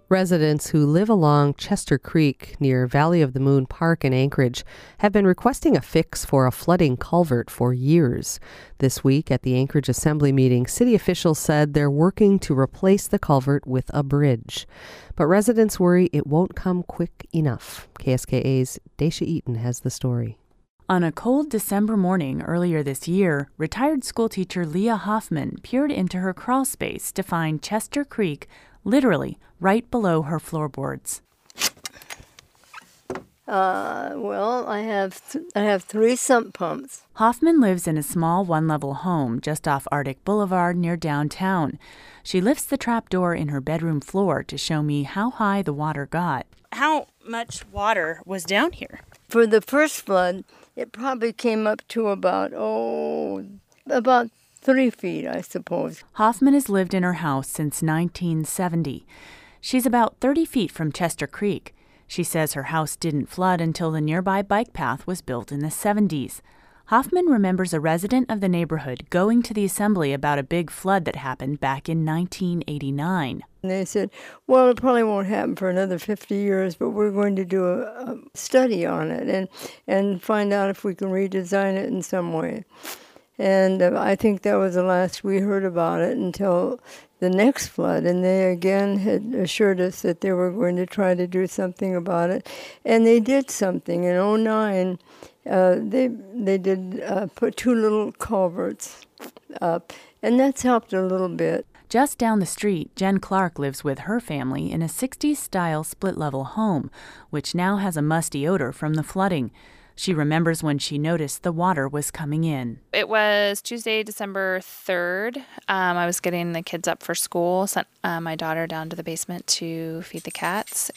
Residents who live along Chester Creek near Valley of the Moon Park in Anchorage have been requesting a fix for a flooding culvert for years. This week at the Anchorage Assembly meeting, city officials said they're working to replace the culvert with a bridge. But residents worry it won't come quick enough. KSKA's Daisha Eaton has the story. On a cold December morning earlier this year, retired schoolteacher Leah Hoffman peered into her crawl space to find Chester Creek literally right below her floorboards. I have 3 sump pumps. Hoffman lives in a small one-level home just off Arctic Boulevard near downtown. She lifts the trapdoor in her bedroom floor to show me how high the water got. How much water was down here? For the first flood, it probably came up to about 3 feet, I suppose. Hoffman has lived in her house since 1970. She's about 30 feet from Chester Creek. She says her house didn't flood until the nearby bike path was built in the 70s. Hoffman remembers a resident of the neighborhood going to the assembly about a big flood that happened back in 1989. And they said, well, it probably won't happen for another 50 years, but we're going to do a study on it and find out if we can redesign it in some way. And I think that was the last we heard about it until the next flood. And they again had assured us that they were going to try to do something about it. And they did something. In 2009, they did put 2 little culverts up. And that's helped a little bit. Just down the street, Jen Clark lives with her family in a 60s-style split-level home, which now has a musty odor from the flooding. She remembers when she noticed the water was coming in. It was Tuesday, December 3rd. I was getting the kids up for school, sent my daughter down to the basement to feed the cat,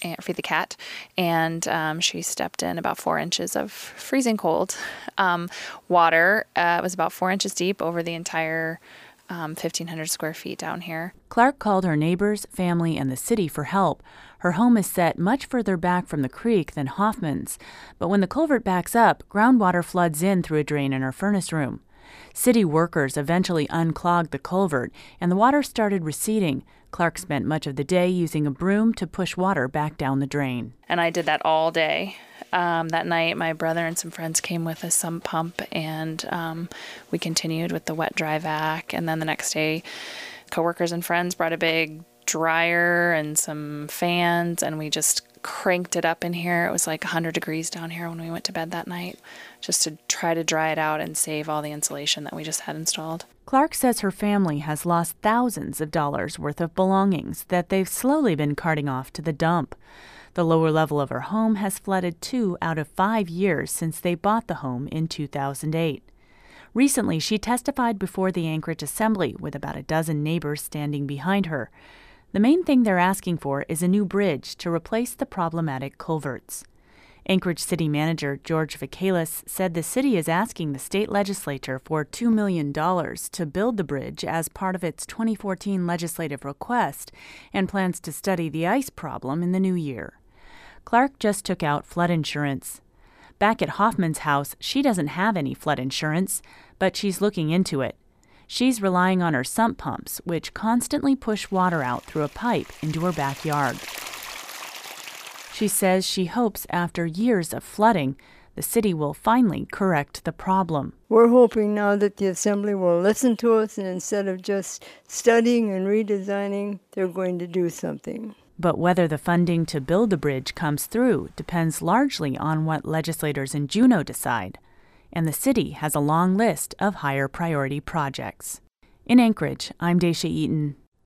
and she stepped in about 4 inches of freezing cold water. It was about 4 inches deep over the entire 1,500 square feet down here. Clark called her neighbors, family, and the city for help. Her home is set much further back from the creek than Hoffman's, but when the culvert backs up, groundwater floods in through a drain in her furnace room. City workers eventually unclogged the culvert, and the water started receding. Clark spent much of the day using a broom to push water back down the drain. And I did that all day. That night, my brother and some friends came with a sump pump, and we continued with the wet dry vac. And then the next day, coworkers and friends brought a big dryer and some fans, and we just cranked it up in here. It was like 100 degrees down here when we went to bed that night, just to try to dry it out and save all the insulation that we just had installed. Clark says her family has lost thousands of dollars worth of belongings that they've slowly been carting off to the dump. The lower level of her home has flooded 2 out of 5 years since they bought the home in 2008. Recently, she testified before the Anchorage Assembly with about a dozen neighbors standing behind her. The main thing they're asking for is a new bridge to replace the problematic culverts. Anchorage City Manager George Vikalis said the city is asking the state legislature for $2 million to build the bridge as part of its 2014 legislative request and plans to study the ice problem in the new year. Clark just took out flood insurance. Back at Hoffman's house, she doesn't have any flood insurance, but she's looking into it. She's relying on her sump pumps, which constantly push water out through a pipe into her backyard. She says she hopes after years of flooding, the city will finally correct the problem. We're hoping now that the Assembly will listen to us, and instead of just studying and redesigning, they're going to do something. But whether the funding to build the bridge comes through depends largely on what legislators in Juneau decide. And the city has a long list of higher priority projects. In Anchorage, I'm Daisha Eaton.